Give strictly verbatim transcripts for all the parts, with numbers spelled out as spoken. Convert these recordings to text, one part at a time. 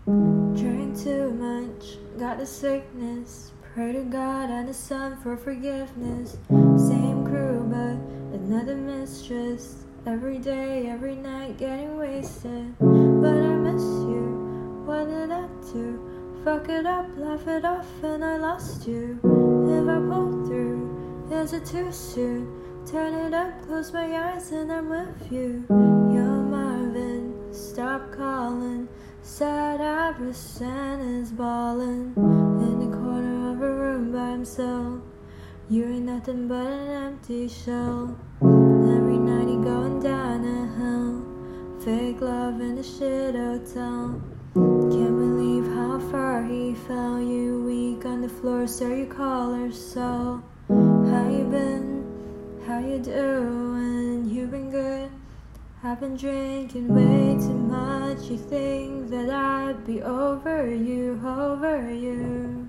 Drink too much, got the sickness. Pray to God and the sun for forgiveness. Same crew but another mistress. Every day, every night getting wasted. But I miss you, what did I do? Fuck it up, laugh it off and I lost you. If I pull through, is it too soon? Turn it up, close my eyes and I'm with you. You're Marvin, stop calling. Sad Iverson is ballin' in the corner of a room by himself. You ain't nothing but an empty shell. Every night he going down a hill. Fake love in the shit hotel. Can't believe how far he fell. You weak on the floor, so you call her so. How you been? How you doing? You been good? I've been drinking way too much. You think that I'd be over you, over you.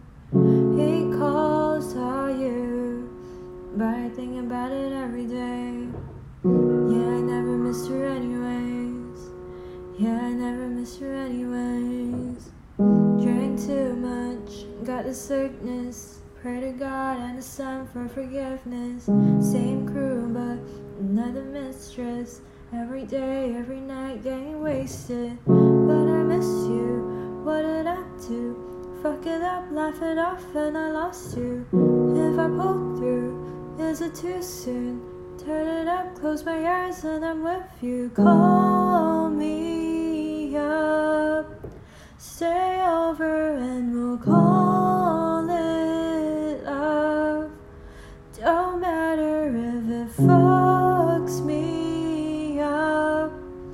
He calls all you, but I think about it every day. Yeah, I never miss her anyways. Yeah, I never miss her anyways. Drank too much, got the sickness. Pray to God and the sun for forgiveness. Same crew but another mistress. Every day, every night getting wasted. But I miss you, what did I do? Fuck it up, laugh it off and I lost you. If I pull through, is it too soon? Turn it up, close my eyes and I'm with you. Call me up, stay over and we'll call it love. Don't matter if it fucks me up.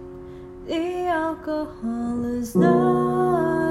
The alcohol is not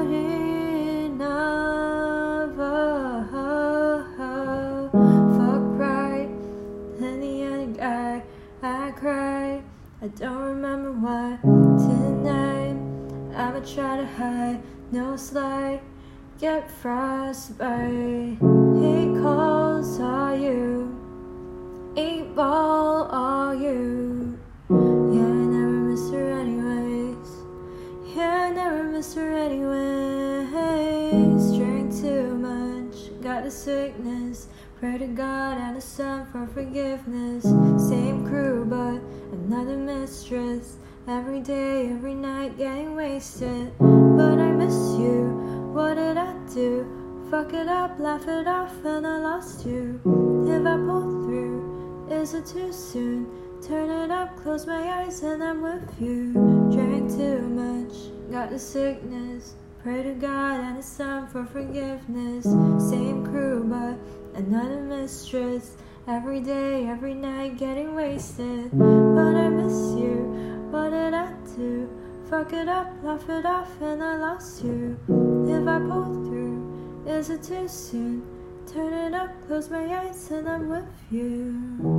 enough. Oh, oh, oh. Fuck pride, in the end I, I cried. I don't remember why. Tonight I'ma try to hide, no slide, get frostbite. He calls all you, eight ball all you. Yeah, I never miss her anyways. Yeah, I never miss her anyways. Drink too much, got the sickness. Pray to God and the sun for forgiveness. Same crew but another mistress. Every day, every night getting wasted. But I miss you, what did I do? Fuck it up, laugh it off and I lost you. If I pull through, is it too soon? Turn it up, close my eyes and I'm with you. Drank too much, got the sickness. Pray to God and the sun for forgiveness. Same crew but another mistress. Every day, every night getting wasted. But I miss you, what did I do? Fuck it up, laugh it off and I lost you. If I pull through, is it too soon? Turn it up, close my eyes and I'm with you.